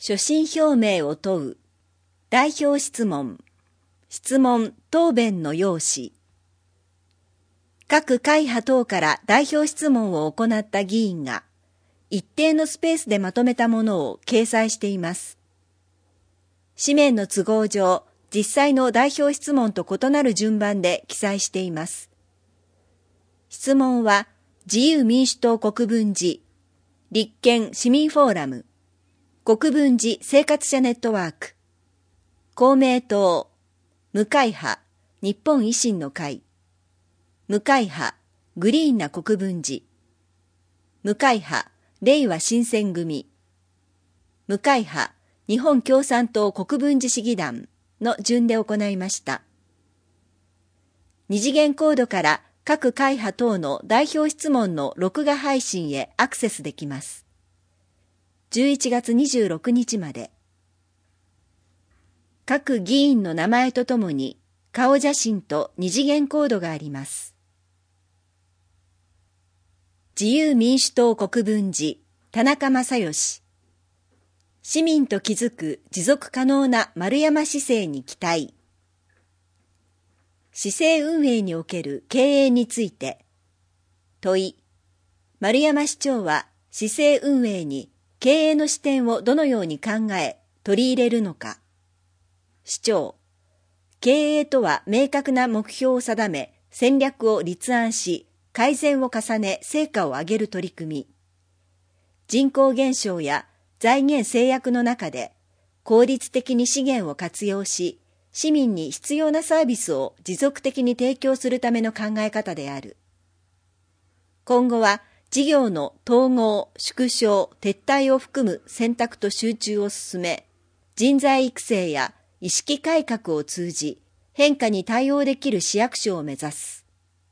所信表明を問う、代表質問、質問・答弁の要旨。各会派等から代表質問を行った議員が、一定のスペースでまとめたものを掲載しています。紙面の都合上、実際の代表質問と異なる順番で記載しています。質問は、自由民主党国分寺、立憲市民フォーラム、国分寺生活者ネットワーク、公明党、無会派、日本維新の会、無会派、グリーンな国分寺、無会派、れいわ新選組、無会派、日本共産党国分寺市議団の順で行いました。二次元コードから各会派等の代表質問の録画配信へアクセスできます。11月26日まで。各議員の名前とともに顔写真と二次元コードがあります。自由民主党国分寺、田中正義。市民と築く持続可能な丸山市政に期待。市政運営における経営について。問い。丸山市長は市政運営に経営の視点をどのように考え取り入れるのか。市長。経営とは明確な目標を定め、戦略を立案し、改善を重ね成果を上げる取り組み。人口減少や財源制約の中で効率的に資源を活用し、市民に必要なサービスを持続的に提供するための考え方である。今後は事業の統合、縮小、撤退を含む選択と集中を進め、人材育成や意識改革を通じ、変化に対応できる市役所を目指す。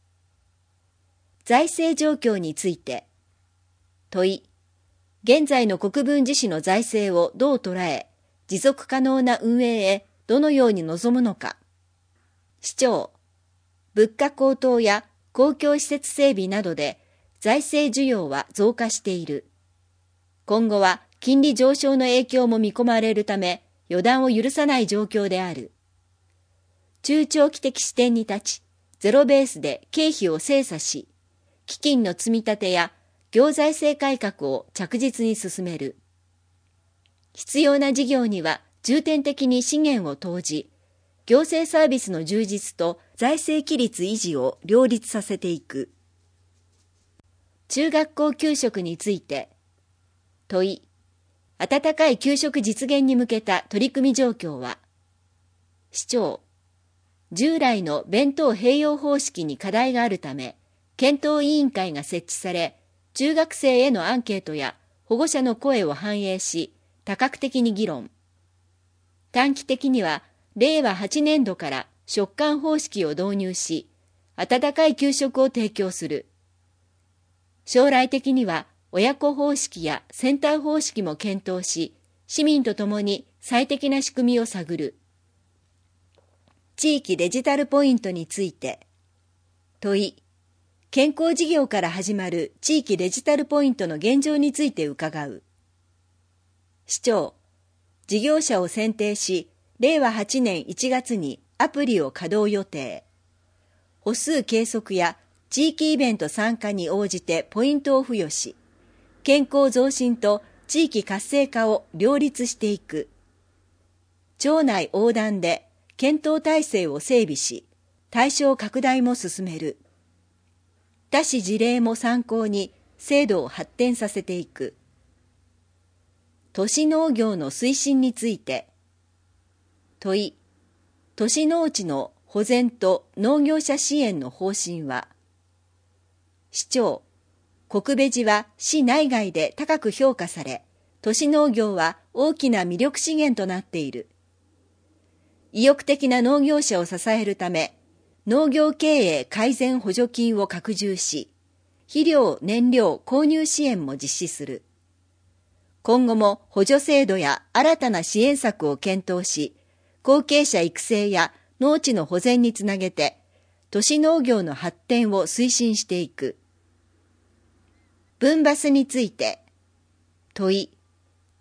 財政状況について。問い。現在の国分寺市の財政をどう捉え、持続可能な運営へどのように臨むのか。市長。物価高騰や公共施設整備などで財政需要は増加している。今後は金利上昇の影響も見込まれるため、予断を許さない状況である。中長期的視点に立ち、ゼロベースで経費を精査し、基金の積み立てや行財政改革を着実に進める。必要な事業には重点的に資源を投じ、行政サービスの充実と財政規律維持を両立させていく。中学校給食について。問い。温かい給食実現に向けた取り組み状況は。市長。従来の弁当併用方式に課題があるため、検討委員会が設置され、中学生へのアンケートや保護者の声を反映し、多角的に議論。短期的には、令和8年度から食監方式を導入し、温かい給食を提供する。将来的には、親子方式やセンター方式も検討し、市民とともに最適な仕組みを探る。地域デジタルポイントについて。問い。健康事業から始まる地域デジタルポイントの現状について伺う。市長。事業者を選定し、令和8年1月にアプリを稼働予定。歩数計測や地域イベント参加に応じてポイントを付与し、健康増進と地域活性化を両立していく。町内横断で検討体制を整備し、対象拡大も進める。他市事例も参考に制度を発展させていく。都市農業の推進について。問い。都市農地の保全と農業者支援の方針は。市長。国部寺は市内外で高く評価され、都市農業は大きな魅力資源となっている。意欲的な農業者を支えるため、農業経営改善補助金を拡充し、肥料・燃料購入支援も実施する。今後も補助制度や新たな支援策を検討し、後継者育成や農地の保全につなげて、都市農業の発展を推進していく。分バスについて。問い。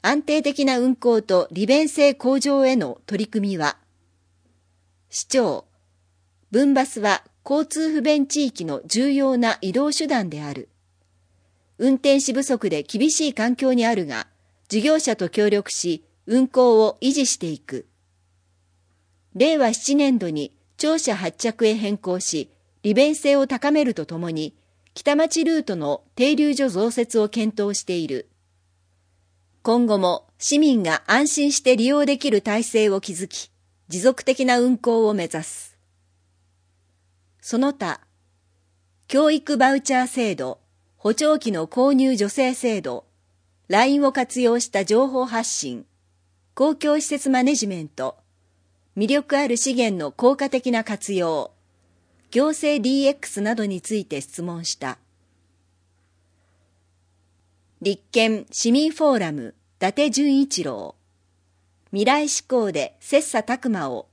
安定的な運行と利便性向上への取り組みは、市長、分バスは交通不便地域の重要な移動手段である。運転士不足で厳しい環境にあるが、事業者と協力し、運行を維持していく。令和7年度に庁舎発着へ変更し、利便性を高めるとともに、北町ルートの停留所増設を検討している。今後も市民が安心して利用できる体制を築き、持続的な運行を目指す。その他、教育バウチャー制度、補聴器の購入助成制度、LINE を活用した情報発信、公共施設マネジメント、魅力ある資源の効果的な活用、行政 DX などについて質問した。立憲市民フォーラム伊達純一郎、未来志向で切磋琢磨を。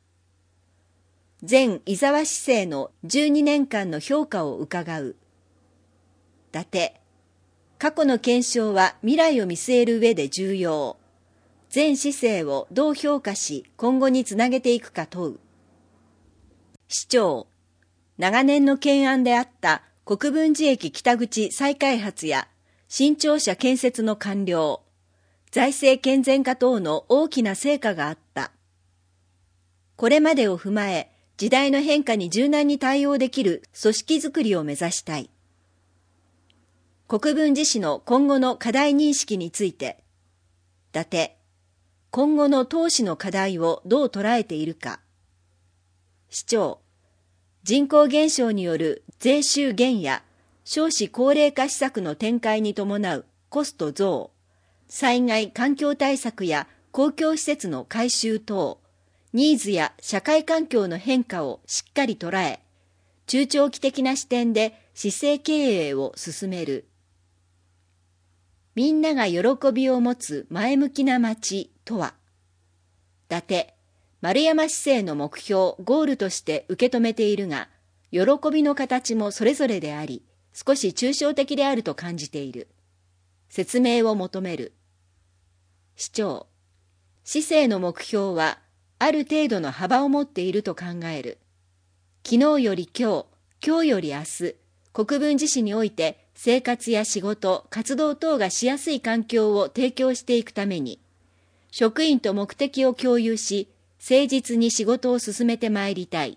前伊沢市政の12年間の評価を伺う。伊達、過去の検証は未来を見据える上で重要。前市政をどう評価し今後につなげていくか問う。市長、長年の懸案であった国分寺駅北口再開発や新庁舎建設の完了、財政健全化等の大きな成果があった。これまでを踏まえ、時代の変化に柔軟に対応できる組織づくりを目指したい。国分寺市の今後の課題認識について、伊達、今後の投資の課題をどう捉えているか。市長、人口減少による税収減や少子高齢化施策の展開に伴うコスト増、災害環境対策や公共施設の改修等、ニーズや社会環境の変化をしっかり捉え、中長期的な視点で市政経営を進める。みんなが喜びを持つ前向きな街とは、伊達、丸山市政の目標、ゴールとして受け止めているが、喜びの形もそれぞれであり、少し抽象的であると感じている。説明を求める。市長、市政の目標は、ある程度の幅を持っていると考える。昨日より今日、今日より明日、国分寺市において生活や仕事、活動等がしやすい環境を提供していくために、職員と目的を共有し、誠実に仕事を進めてまいりたい。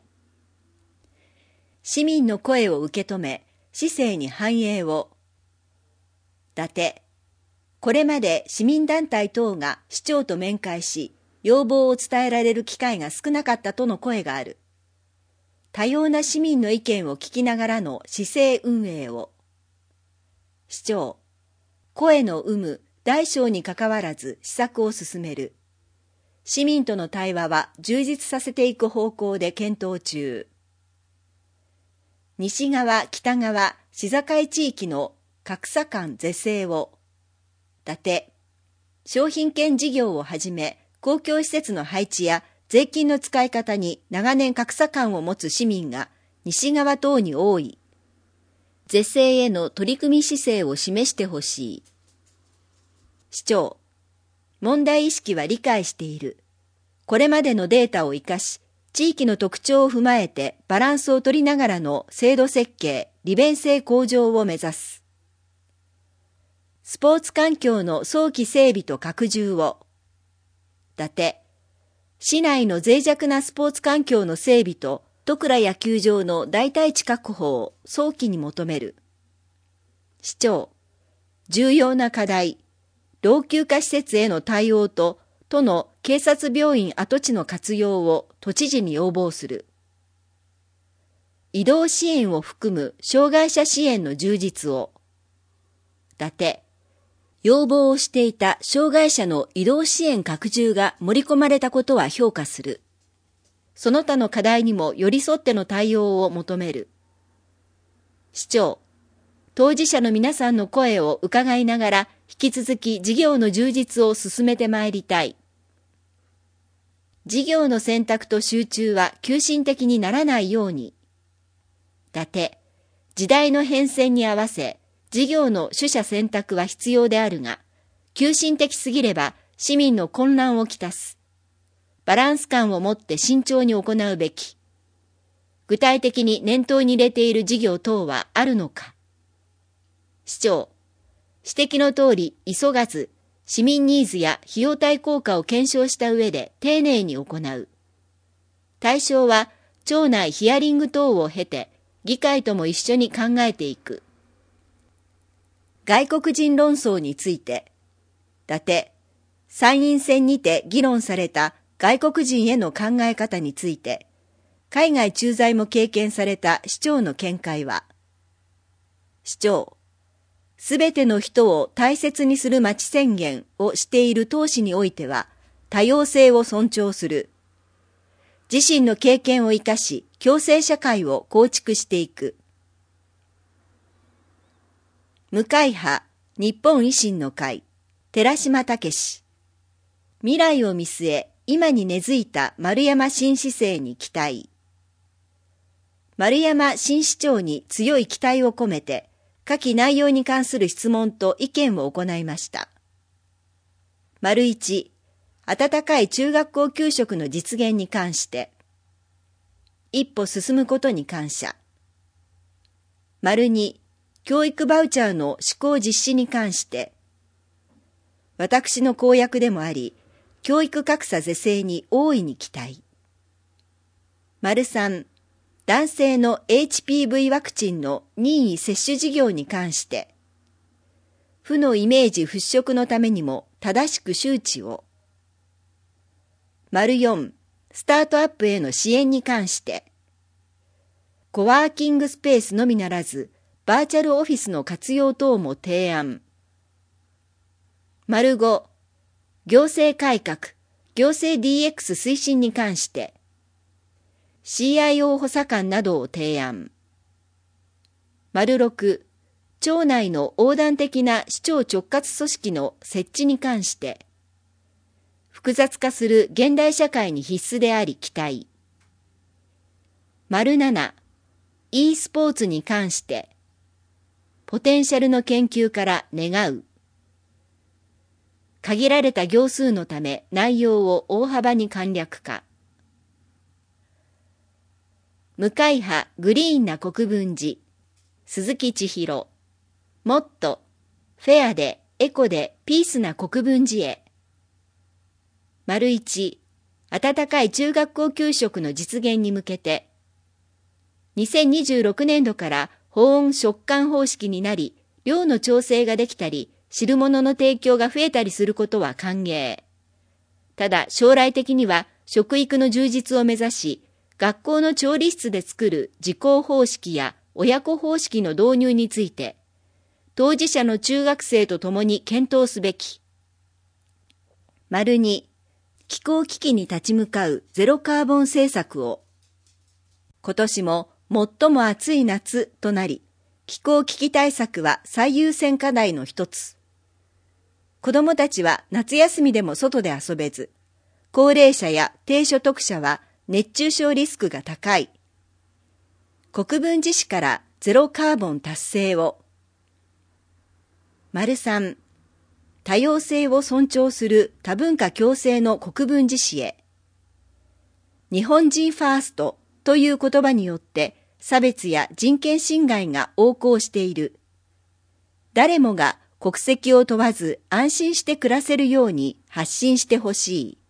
市民の声を受け止め、市政に反映を。伊達、これまで市民団体等が市長と面会し、要望を伝えられる機会が少なかったとの声がある。多様な市民の意見を聞きながらの市政運営を。市長、声の有無、大小にかかわらず施策を進める。市民との対話は充実させていく方向で検討中。西側、北側、市境地域の格差間是正を。伊達、商品券事業をはじめ、公共施設の配置や税金の使い方に長年格差感を持つ市民が西側等に多い。是正への取り組み姿勢を示してほしい。市長、問題意識は理解している。これまでのデータを生かし、地域の特徴を踏まえてバランスを取りながらの制度設計、利便性向上を目指す。スポーツ環境の早期整備と拡充を。伊達、市内の脆弱なスポーツ環境の整備と戸倉野球場の代替地確保を早期に求める。市長、重要な課題、老朽化施設への対応と都の警察病院跡地の活用を都知事に要望する。移動支援を含む障害者支援の充実を。伊達、要望をしていた障害者の移動支援拡充が盛り込まれたことは評価する。その他の課題にも寄り添っての対応を求める。市長、当事者の皆さんの声を伺いながら引き続き事業の充実を進めてまいりたい。事業の選択と集中は急進的にならないように。伊達、時代の変遷に合わせ、事業の取捨選択は必要であるが、 急進的すぎれば市民の混乱をきたす。バランス感を持って慎重に行うべき。具体的に念頭に入れている事業等はあるのか。市長、指摘の通り急がず、市民ニーズや費用対効果を検証した上で丁寧に行う。対象は庁内ヒアリング等を経て、議会とも一緒に考えていく。外国人論争について、伊達、参院選にて議論された外国人への考え方について、海外駐在も経験された市長の見解は、市長、すべての人を大切にする町宣言をしている党史においては、多様性を尊重する。自身の経験を生かし、共生社会を構築していく。無会派、日本維新の会、寺島武史。未来を見据え、今に根付いた丸山新市政に期待。丸山新市長に強い期待を込めて、下記内容に関する質問と意見を行いました。1、温かい中学校給食の実現に関して、一歩進むことに感謝。2、教育バウチャーの施行実施に関して、私の公約でもあり、教育格差是正に大いに期待。3、男性の HPV ワクチンの任意接種事業に関して、負のイメージ払拭のためにも正しく周知を。4、スタートアップへの支援に関して、コワーキングスペースのみならず、バーチャルオフィスの活用等も提案。5、行政改革、行政 DX 推進に関して、CIO 補佐官などを提案。6、庁内の横断的な市長直轄組織の設置に関して、複雑化する現代社会に必須であり期待。7、e スポーツに関して、ポテンシャルの研究から願う。限られた行数のため内容を大幅に簡略化。無会派グリーンな国分寺、鈴木千尋。もっとフェアでエコでピースな国分寺へ。1、温かい中学校給食の実現に向けて、2026年度から保温食感方式になり、量の調整ができたり、汁物の提供が増えたりすることは歓迎。ただ将来的には食育の充実を目指し、学校の調理室で作る自校方式や親子方式の導入について、当事者の中学生と共に検討すべき。2、気候危機に立ち向かうゼロカーボン政策を。今年も最も暑い夏となり、気候危機対策は最優先課題の一つ。子どもたちは夏休みでも外で遊べず、高齢者や低所得者は熱中症リスクが高い。国分寺市からゼロカーボン達成を。3、多様性を尊重する多文化共生の国分寺市へ。日本人ファーストという言葉によって差別や人権侵害が横行している。誰もが国籍を問わず安心して暮らせるように発信してほしい。